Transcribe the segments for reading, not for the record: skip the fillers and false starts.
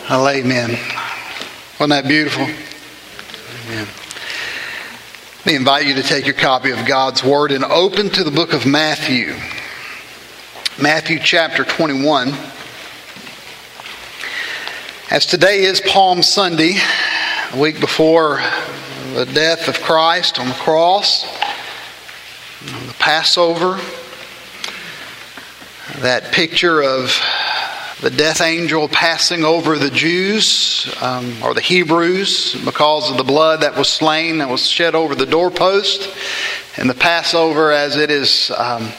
Well, amen. Wasn't that beautiful? Amen. Let me invite you to take your copy of God's Word and open to the book of Matthew. Matthew chapter 21. As today is Palm Sunday, a week before the death of Christ on the cross, the Passover, that picture of the death angel passing over the Jews, or the Hebrews, because of the blood that was slain, that was shed over the doorpost. And the Passover, as it is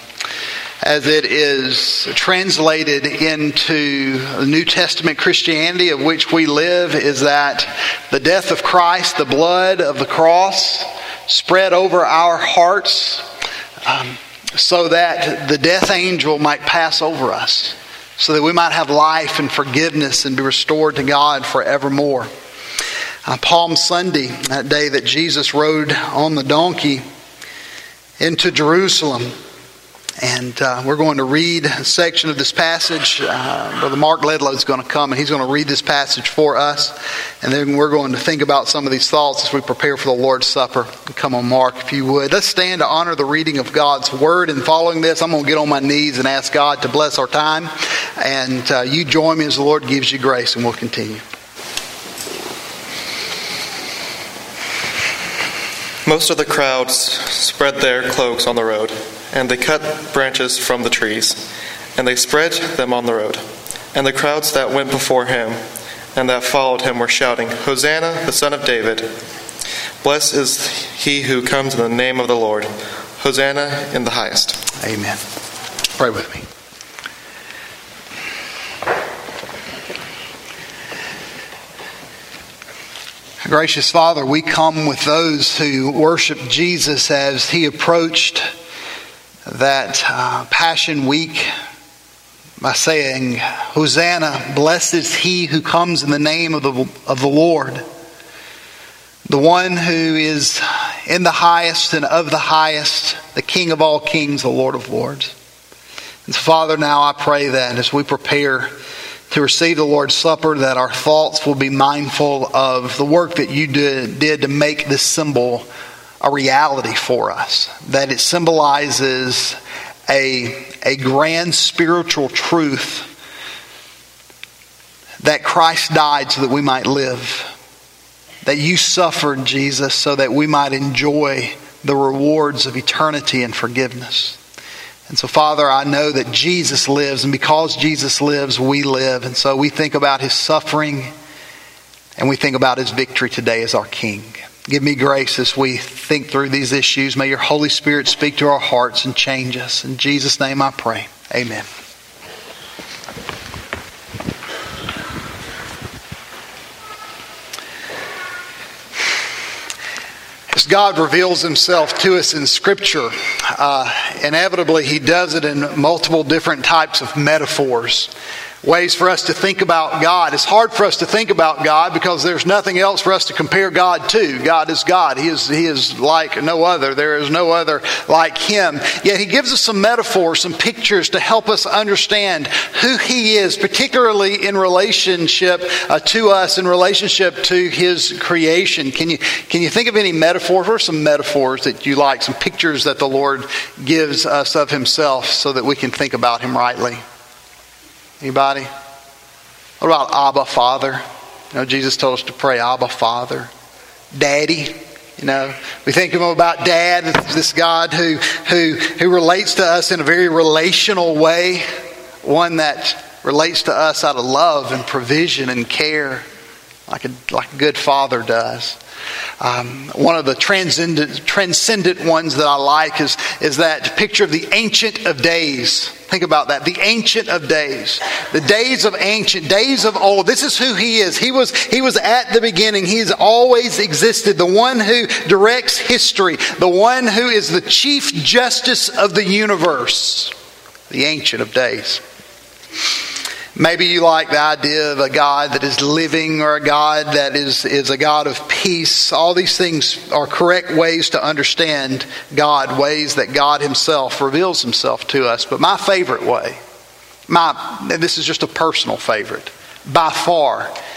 translated into the New Testament Christianity of which we live, is that the death of Christ, the blood of the cross, spread over our hearts so that the death angel might pass over us, so that we might have life and forgiveness and be restored to God forevermore. Palm Sunday, that day that Jesus rode on the donkey into Jerusalem. And we're going to read a section of this passage. Brother Mark Ledlow is going to come and he's going to read this passage for us. And then we're going to think about some of these thoughts as we prepare for the Lord's Supper. Come on, Mark, if you would. Let's stand to honor the reading of God's Word. And following this, I'm going to get on my knees and ask God to bless our time. And you join me as the Lord gives you grace, and we'll continue. Most of the crowds spread their cloaks on the road, and they cut branches from the trees, and they spread them on the road. And the crowds that went before him and that followed him were shouting, "Hosanna, the Son of David! Blessed is he who comes in the name of the Lord! Hosanna in the highest!" Amen. Pray with me. Gracious Father, we come with those who worship Jesus as he approached that Passion Week by saying, "Hosanna, blessed is he who comes in the name of the Lord." The one who is in the highest and of the highest, the King of all kings, the Lord of lords. And so, Father, now I pray that as we prepare to receive the Lord's Supper, that our thoughts will be mindful of the work that you did to make this symbol a reality for us. That it symbolizes a grand spiritual truth that Christ died so that we might live. That you suffered, Jesus, so that we might enjoy the rewards of eternity and forgiveness. And so, Father, I know that Jesus lives, and because Jesus lives, we live. And so we think about his suffering, and we think about his victory today as our King. Give me grace as we think through these issues. May your Holy Spirit speak to our hearts and change us. In Jesus' name I pray. Amen. As God reveals himself to us in Scripture, inevitably he does it in multiple different types of metaphors. Ways for us to think about God. It's hard for us to think about God because there's nothing else for us to compare God to. God is God. He is like no other. There is no other like him. Yet he gives us some metaphors, some pictures to help us understand who he is, particularly in relationship to us, in relationship to his creation. Can you think of any metaphors? What are some metaphors that you like, some pictures that the Lord gives us of himself so that we can think about him rightly? Anybody? What about Abba, Father? You know, Jesus told us to pray, Abba, Father. Daddy. You know, we think about Dad, this God who relates to us in a very relational way. One that relates to us out of love and provision and care, like a good father does. One of the transcendent ones that I like is that picture of the Ancient of Days. Think about that. The Ancient of Days. The days of ancient, days of old. This is who he is. He was at the beginning. He's always existed. The one who directs history. The one who is the Chief Justice of the universe. The Ancient of Days. Maybe you like the idea of a God that is living, or a God that is a God of peace. All these things are correct ways to understand God, ways that God himself reveals himself to us. But my favorite way, this is just a personal favorite, by far,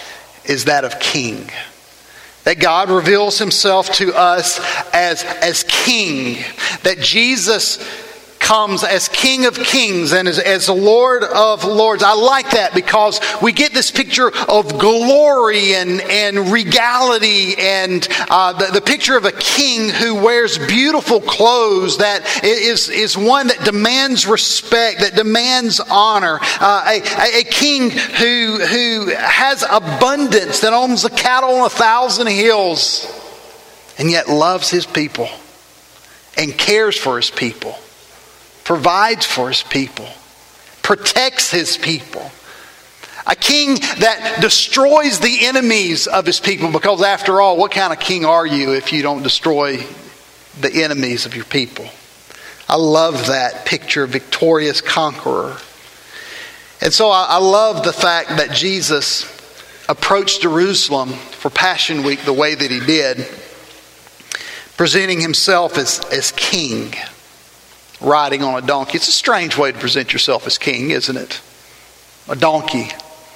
is that of king. That God reveals himself to us as king. That Jesus comes as King of Kings and as the Lord of Lords. I like that because we get this picture of glory and regality and the picture of a king who wears beautiful clothes, that is one that demands respect, that demands honor. A king who has abundance, that owns the cattle on 1,000 hills, and yet loves his people and cares for his people. Provides for his people, protects his people. A king that destroys the enemies of his people, because after all, what kind of king are you if you don't destroy the enemies of your people? I love that picture of victorious conqueror. And so I love the fact that Jesus approached Jerusalem for Passion Week the way that he did, presenting himself as king, riding on a donkey. It's a strange way to present yourself as king, isn't it? A donkey.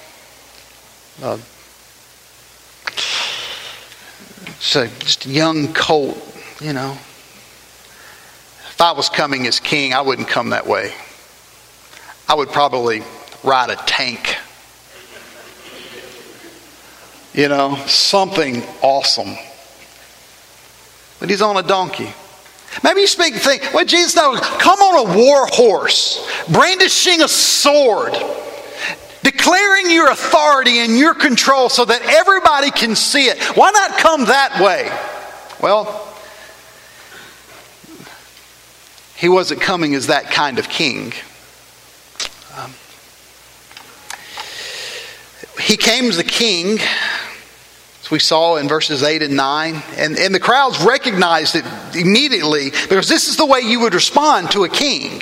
So just a young colt, you know. If I was coming as king, I wouldn't come that way. I would probably ride a tank. You know, something awesome. But he's on a donkey. Maybe you think, well, Jesus, no, come on a war horse, brandishing a sword, declaring your authority and your control so that everybody can see it. Why not come that way? Well, he wasn't coming as that kind of king. He came as a king, as we saw in verses 8 and 9. And the crowds recognized it immediately, because this is the way you would respond to a king.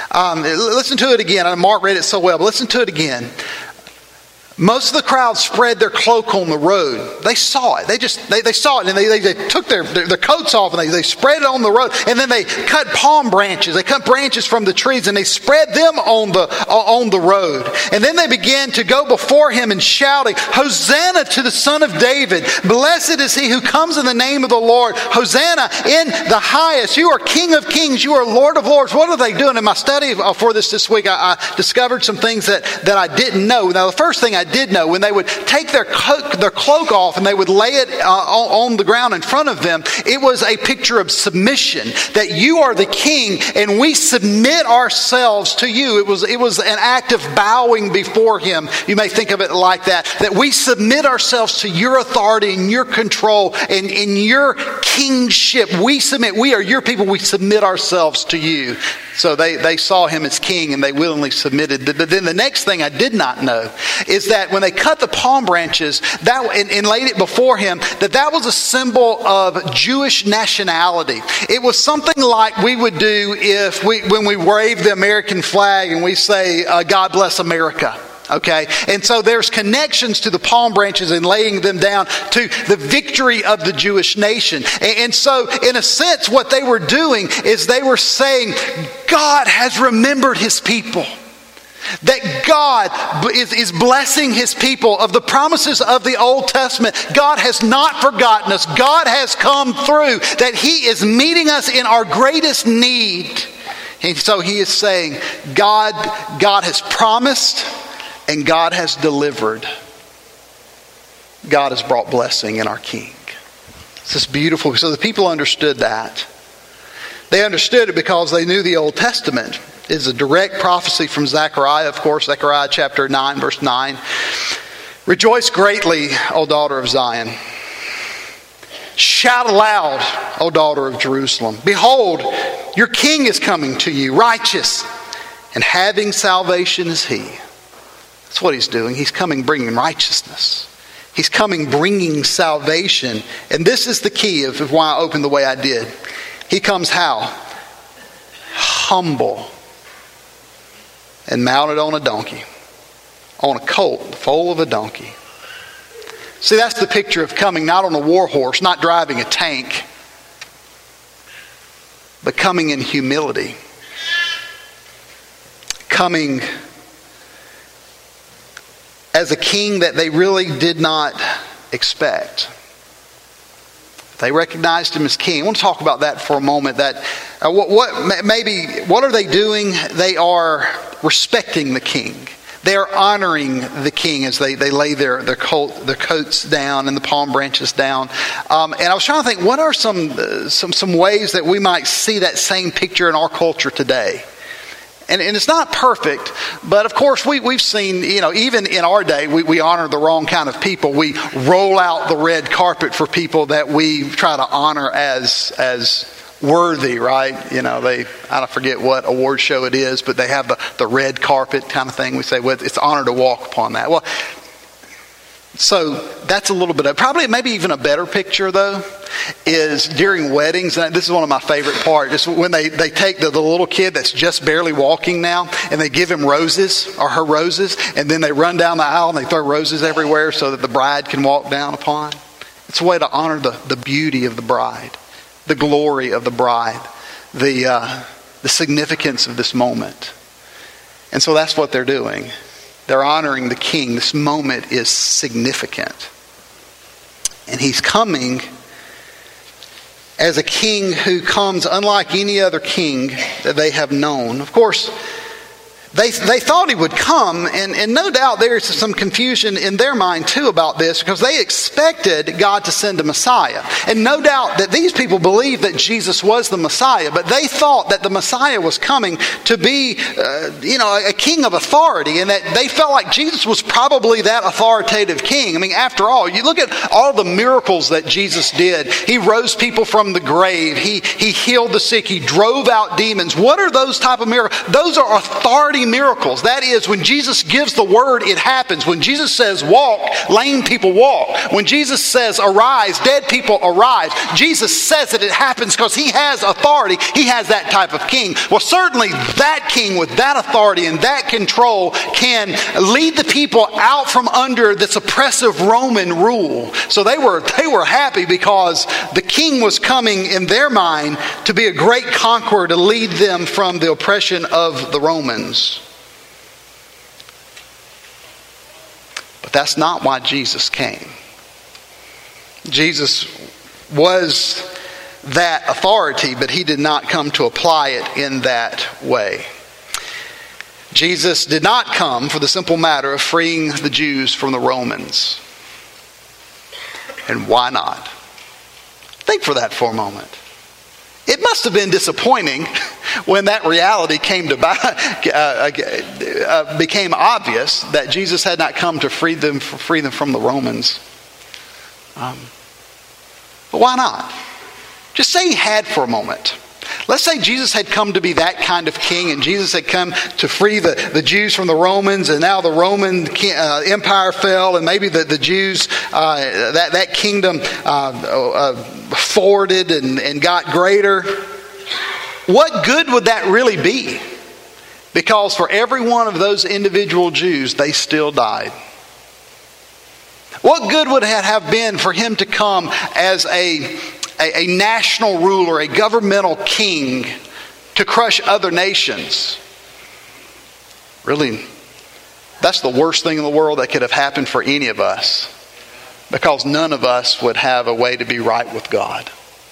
Listen to it again. Mark read it so well, but listen to it again. Most of the crowd spread their cloak on the road. They saw it. They saw it, and they took their coats off, and they spread it on the road. And then they cut palm branches. They cut branches from the trees, and they spread them on the road. And then they began to go before him and shouting, "Hosanna to the Son of David! Blessed is he who comes in the name of the Lord! Hosanna in the highest! You are King of Kings! You are Lord of Lords!" What are they doing? In my study for this week, I discovered some things that I didn't know. Now, the first thing I did know, when they would take their cloak off and they would lay it on the ground in front of them, it was a picture of submission, that you are the king and we submit ourselves to you. It was an act of bowing before him. You may think of it like that we submit ourselves to your authority and your control and in your kingship. We submit. We are your people. We submit ourselves to you. So they saw him as king and they willingly submitted. But then the next thing I did not know is that when they cut the palm branches and laid it before him, that was a symbol of Jewish nationality. It was something like we would do when we wave the American flag and we say, "God bless America." Okay, and so there's connections to the palm branches and laying them down to the victory of the Jewish nation. And so, in a sense, what they were doing is they were saying, God has remembered his people. That God is blessing his people. Of the promises of the Old Testament, God has not forgotten us. God has come through. That he is meeting us in our greatest need. And so he is saying, God has promised and God has delivered. God has brought blessing in our King. It's just beautiful. So the people understood that. They understood it because they knew the Old Testament. It's a direct prophecy from Zechariah, of course, Zechariah chapter 9, verse 9. "Rejoice greatly, O daughter of Zion. Shout aloud, O daughter of Jerusalem. Behold, your king is coming to you, righteous, and having salvation is he." That's what he's doing. He's coming bringing righteousness. He's coming bringing salvation. And this is the key of why I opened the way I did. He comes how? Humble. And mounted on a donkey. On a colt, the foal of a donkey. See, that's the picture of coming not on a war horse, not driving a tank, but coming in humility. Coming as a king that they really did not expect. They recognized him as king. I want to talk about that for a moment. That what are they doing? They are respecting the king. They are honoring the king as they lay their coats down and the palm branches down. And I was trying to think, what are some ways that we might see that same picture in our culture today? And it's not perfect, but of course we've seen, even in our day, we honor the wrong kind of people. We roll out the red carpet for people that we try to honor as worthy, right? I don't forget what award show it is, but they have the red carpet kind of thing. We say, well, it's an honor to walk upon that. Well, so that's a little bit of, probably maybe even a better picture though, is during weddings, and this is one of my favorite parts, is when they take the little kid that's just barely walking now, and they give him roses, or her roses, and then they run down the aisle and they throw roses everywhere so that the bride can walk down upon. It's a way to honor the beauty of the bride, the glory of the bride, the significance of this moment. And so that's what they're doing. They're honoring the king. This moment is significant. And he's coming as a king who comes unlike any other king that they have known. Of course, they thought he would come, and no doubt there's some confusion in their mind too about this, because they expected God to send a Messiah. And no doubt that these people believed that Jesus was the Messiah, but they thought that the Messiah was coming to be, a king of authority, and that they felt like Jesus was probably that authoritative king. I mean, after all, you look at all the miracles that Jesus did. He rose people from the grave. He healed the sick. He drove out demons. What are those type of miracles? Those are authority miracles. That is, when Jesus gives the word, it happens. When Jesus says walk, lame people walk. When Jesus says arise, dead people arise. Jesus says it happens because he has authority. He has that type of king. Well, certainly that king with that authority and that control can lead the people out from under this oppressive Roman rule. So they were happy because the king was coming in their mind to be a great conqueror, to lead them from the oppression of the Romans. But that's not why Jesus came. Jesus was that authority, but he did not come to apply it in that way. Jesus did not come for the simple matter of freeing the Jews from the Romans. And why not? Think for that for a moment. It must have been disappointing when that reality became obvious that Jesus had not come to free them from the Romans. But why not? Just say he had for a moment. Let's say Jesus had come to be that kind of king, and Jesus had come to free the Jews from the Romans, and now the Roman Empire fell, and maybe the Jews, that kingdom forwarded and got greater. What good would that really be? Because for every one of those individual Jews, they still died. What good would it have been for him to come as a national ruler, a governmental king, to crush other nations? Really, that's the worst thing in the world that could have happened for any of us, because none of us would have a way to be right with God.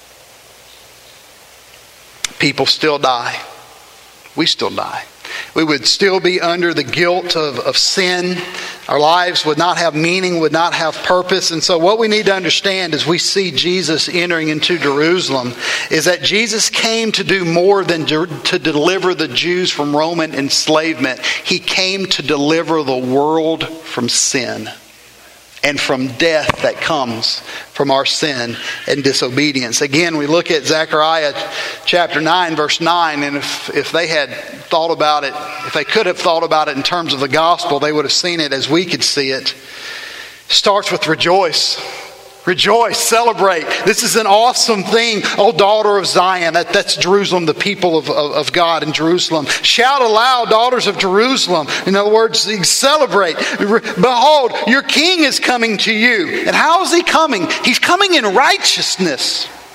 People still die. We still die. We would still be under the guilt of sin. Our lives would not have meaning, would not have purpose. And so what we need to understand as we see Jesus entering into Jerusalem is that Jesus came to do more than to deliver the Jews from Roman enslavement. He came to deliver the world from sin and from death that comes from our sin and disobedience. Again, we look at Zechariah chapter 9, verse 9, and if they had thought about it, if they could have thought about it in terms of the gospel, they would have seen it as we could see it. It starts with rejoice. Rejoice, celebrate. This is an awesome thing, O daughter of Zion. That's Jerusalem, the people of God in Jerusalem. Shout aloud, daughters of Jerusalem. In other words, celebrate. Behold, your king is coming to you. And how is he coming? He's coming in righteousness.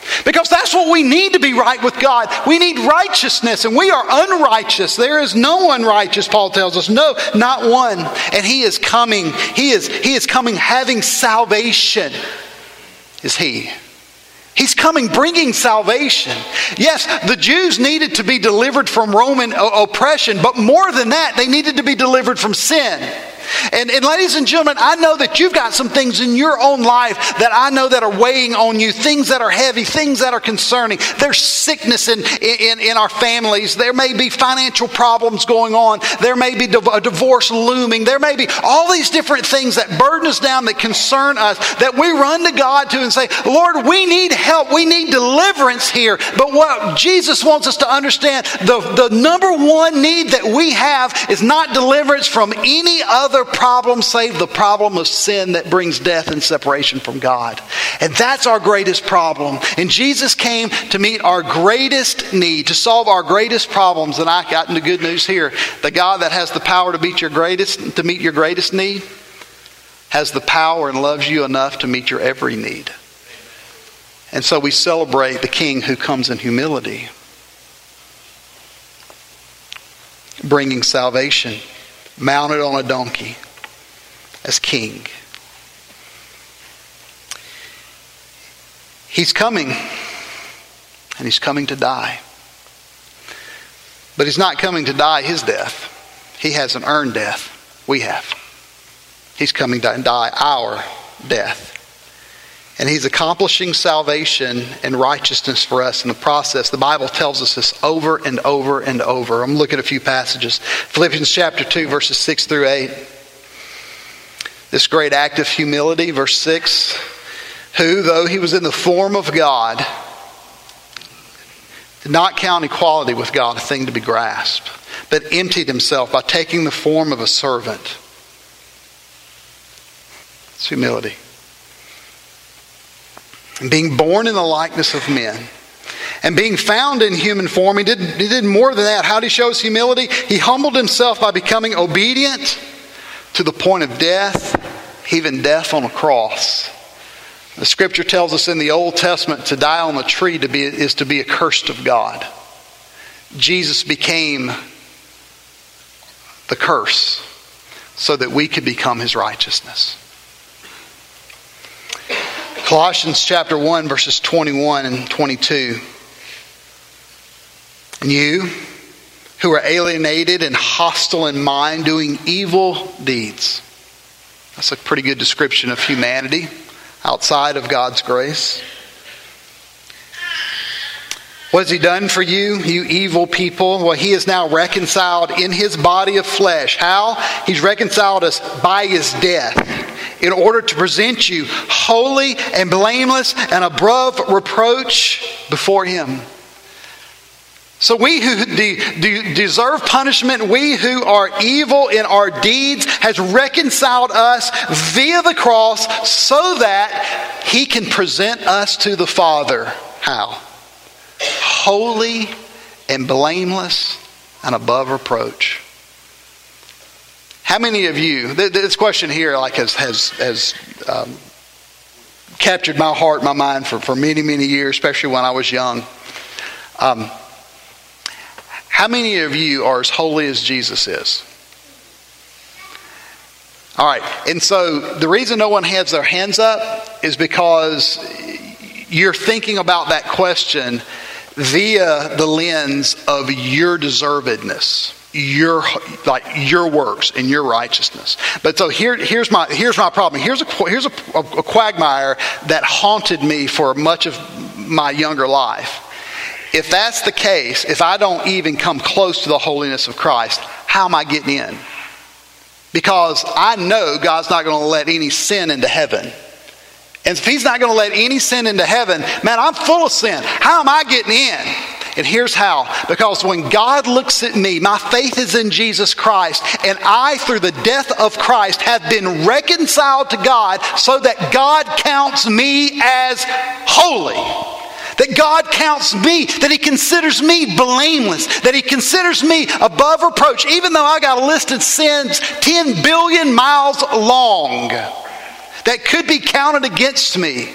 Because that's what we need to be right with God. We need righteousness, and we are unrighteous. There is no one righteous, Paul tells us. No, not one. And He is coming. He is coming having salvation. Is He? He's coming bringing salvation. Yes, the Jews needed to be delivered from Roman oppression, but more than that, they needed to be delivered from sin. And ladies and gentlemen, I know that you've got some things in your own life that I know that are weighing on you, things that are heavy, things that are concerning. There's sickness in our families. There may be financial problems going on. There may be a divorce looming. There may be all these different things that burden us down, that concern us, that we run to God to and say, Lord, we need help. We need deliverance here. But what Jesus wants us to understand, the number one need that we have is not deliverance from any other problem save the problem of sin that brings death and separation from God. And that's our greatest problem. And Jesus came to meet our greatest need, to solve our greatest problems. And I got into good news here. The God that has the power to meet your greatest need has the power and loves you enough to meet your every need. And so we celebrate the King who comes in humility, bringing salvation, mounted on a donkey as king. He's coming, and He's coming to die. But He's not coming to die His death. He hasn't earned death. We have. He's coming to die our death. And He's accomplishing salvation and righteousness for us in the process. The Bible tells us this over and over and over. I'm going to look at a few passages. Philippians chapter 2, verses 6 through 8. This great act of humility, verse 6. Who, though He was in the form of God, did not count equality with God a thing to be grasped, but emptied Himself by taking the form of a servant. It's humility. And being born in the likeness of men, and being found in human form, he did more than that. How did He show His humility? He humbled Himself by becoming obedient to the point of death, even death on a cross. The Scripture tells us in the Old Testament to die on a tree is to be accursed of God. Jesus became the curse so that we could become His righteousness. Colossians chapter 1, verses 21 and 22. And you who are alienated and hostile in mind, doing evil deeds. That's a pretty good description of humanity outside of God's grace. What has He done for you, you evil people? Well, He is now reconciled in His body of flesh. How? He's reconciled us by His death, in order to present you holy and blameless and above reproach before Him. So we who deserve punishment, we who are evil in our deeds, has reconciled us via the cross so that He can present us to the Father. How? Holy and blameless and above reproach. How many of you, this question here has captured my heart, my mind for many, many years, especially when I was young. How many of you are as holy as Jesus is? All right, and so the reason no one has their hands up is because you're thinking about that question via the lens of your deservedness, your works and your righteousness. But so here's my problem. Here's a quagmire that haunted me for much of my younger life. If that's the case, if I don't even come close to the holiness of Christ, how am I getting in? Because I know God's not going to let any sin into heaven. And if He's not going to let any sin into heaven, man, I'm full of sin. How am I getting in? And here's how. Because when God looks at me, my faith is in Jesus Christ, and I, through the death of Christ, have been reconciled to God so that God counts me as holy. That God counts me, that He considers me blameless, that He considers me above reproach, even though I got a list of sins 10 billion miles long that could be counted against me.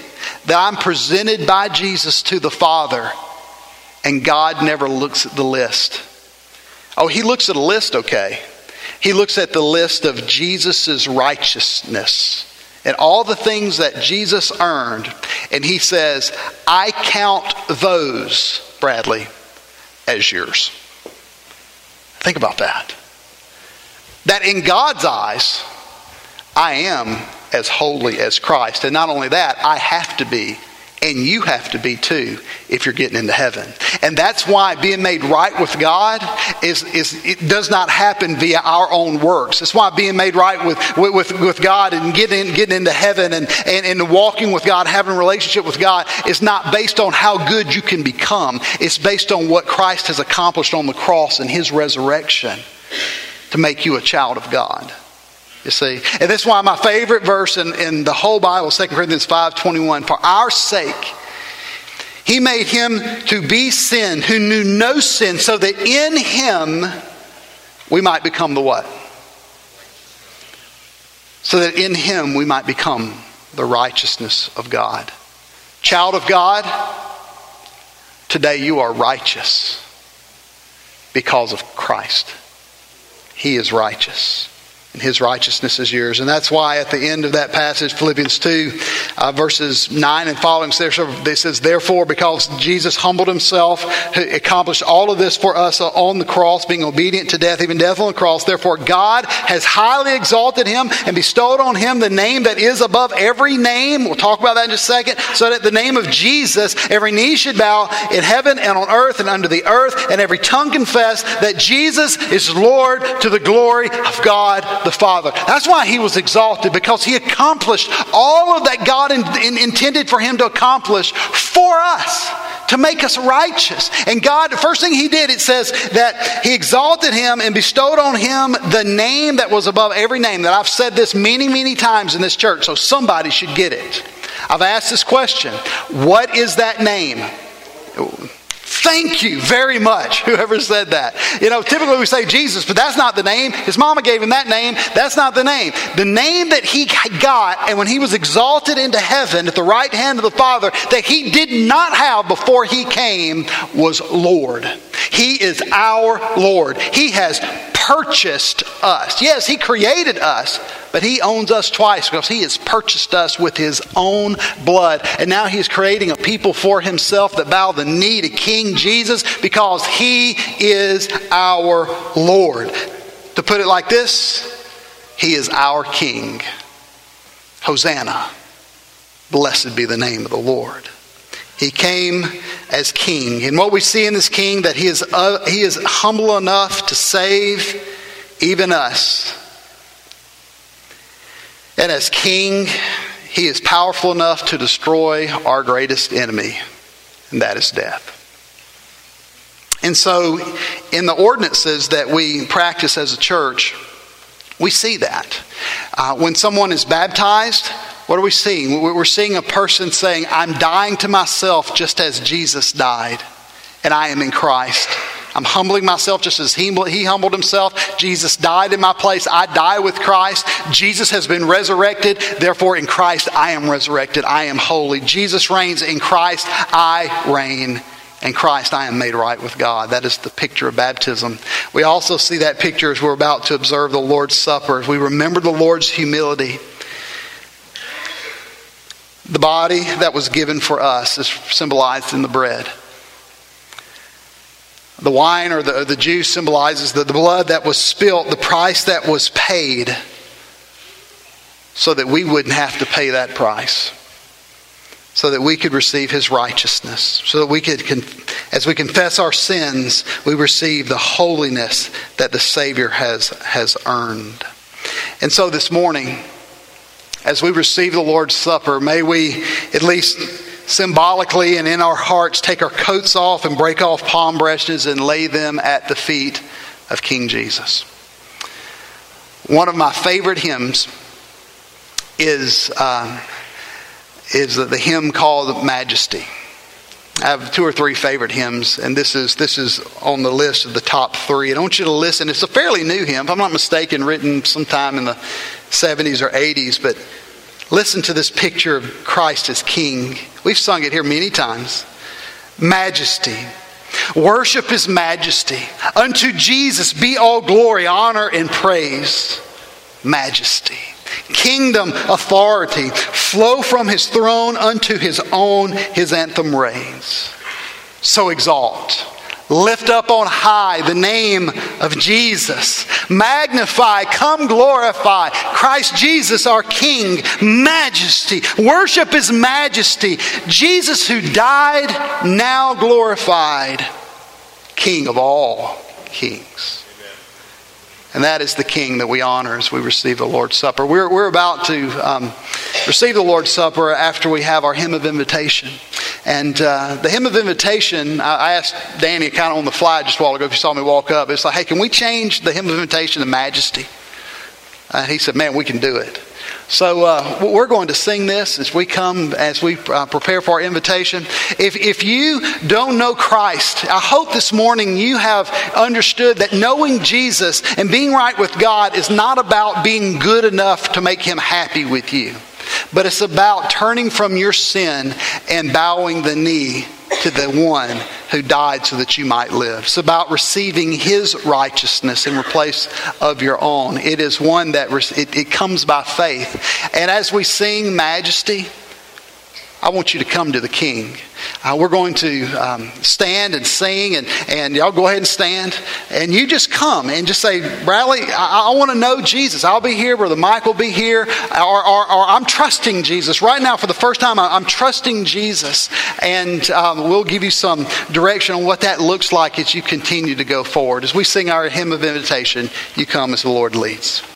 that I'm presented by Jesus to the Father, and God never looks at the list. Oh, he looks at a list, okay. He looks at the list of Jesus' righteousness and all the things that Jesus earned. And he says, I count those, Bradley, as yours. Think about that. That in God's eyes, I am as holy as Christ. And not only that, I have to be, and you have to be too, if you're getting into heaven. And that's why being made right with God it does not happen via our own works. That's why being made right with God and getting into heaven and walking with God, having a relationship with God is not based on how good you can become. It's based on what Christ has accomplished on the cross and his resurrection to make you a child of God. You see? And that's why my favorite verse in the whole Bible, 2 Corinthians 5:21, for our sake, he made him to be sin who knew no sin, so that in him we might become the what? So that in him we might become the righteousness of God. Child of God, today you are righteous because of Christ. He is righteous, and his righteousness is yours. And that's why at the end of that passage, Philippians 2, verses 9 and following, it says, therefore, because Jesus humbled himself, accomplished all of this for us on the cross, being obedient to death, even death on the cross, therefore God has highly exalted him and bestowed on him the name that is above every name. We'll talk about that in just a second. So that the name of Jesus, every knee should bow in heaven and on earth and under the earth, and every tongue confess that Jesus is Lord, to the glory of God the Father. That's why he was exalted, because he accomplished all of that God intended for him to accomplish for us, to make us righteous. And God, the first thing he did, it says that he exalted him and bestowed on him the name that was above every name. That I've said this many, many times in this church, so somebody should get it. I've asked this question: what is that name? Thank you very much, whoever said that. You know, typically we say Jesus, but that's not the name. His mama gave him that name. That's not the name. The name that he got, and when he was exalted into heaven at the right hand of the Father, that he did not have before he came, was Lord. He is our Lord. He has purchased us. Yes, he created us, but he owns us twice, because he has purchased us with his own blood. And now he's creating a people for himself that bow the knee to King Jesus, because he is our Lord. To put it like this, he is our King. Hosanna. Blessed be the name of the Lord. He came as King. And what we see in this King, that he is humble enough to save even us. And as King, he is powerful enough to destroy our greatest enemy, and that is death. And so in the ordinances that we practice as a church, we see that. When someone is baptized, what are we seeing? We're seeing a person saying, I'm dying to myself just as Jesus died, and I am in Christ. I'm humbling myself just as he humbled himself. Jesus died in my place. I die with Christ. Jesus has been resurrected. Therefore, in Christ, I am resurrected. I am holy. Jesus reigns. In Christ, I reign. In Christ, I am made right with God. That is the picture of baptism. We also see that picture as we're about to observe the Lord's Supper. As we remember the Lord's humility. The body that was given for us is symbolized in the bread. The wine or the juice symbolizes the blood that was spilt, the price that was paid, so that we wouldn't have to pay that price. So that we could receive his righteousness. So that we could, as we confess our sins, we receive the holiness that the Savior has earned. And so this morning, as we receive the Lord's Supper, may we at least symbolically and in our hearts take our coats off and break off palm branches and lay them at the feet of King Jesus. One of my favorite hymns is the hymn called Majesty. I have 2 or 3 favorite hymns, and this is on the list of the top 3. And I want you to listen. It's a fairly new hymn, if I'm not mistaken, written sometime in the 70s or 80s, but Listen to this picture of Christ as King. We've sung it here many times. Majesty. Worship His majesty. Unto Jesus be all glory, honor, and praise. Majesty. Kingdom, authority flow from His throne unto His own. His anthem reigns. So exalt. Lift up on high the name of Jesus. Magnify, come glorify Christ Jesus our King. Majesty. Worship His majesty. Jesus who died, now glorified. King of all kings. And that is the King that we honor as we receive the Lord's Supper. We're about to receive the Lord's Supper after we have our hymn of invitation. And the hymn of invitation, I asked Danny kind of on the fly just a while ago, if you saw me walk up, it's like, hey, can we change the hymn of invitation to Majesty? And he said, man, we can do it. So we're going to sing this as we come, as we prepare for our invitation. If you don't know Christ, I hope this morning you have understood that knowing Jesus and being right with God is not about being good enough to make Him happy with you. But it's about turning from your sin and bowing the knee to the one who died so that you might live. It's about receiving His righteousness in place of your own. It is one that it comes by faith. And as we sing Majesty, I want you to come to the King. We're going to stand and sing, and y'all go ahead and stand. And you just come and just say, Bradley, I want to know Jesus. I'll be here. Brother Mike will be here. Or I'm trusting Jesus. Right now, for the first time, I'm trusting Jesus. And we'll give you some direction on what that looks like as you continue to go forward. As we sing our hymn of invitation, you come as the Lord leads.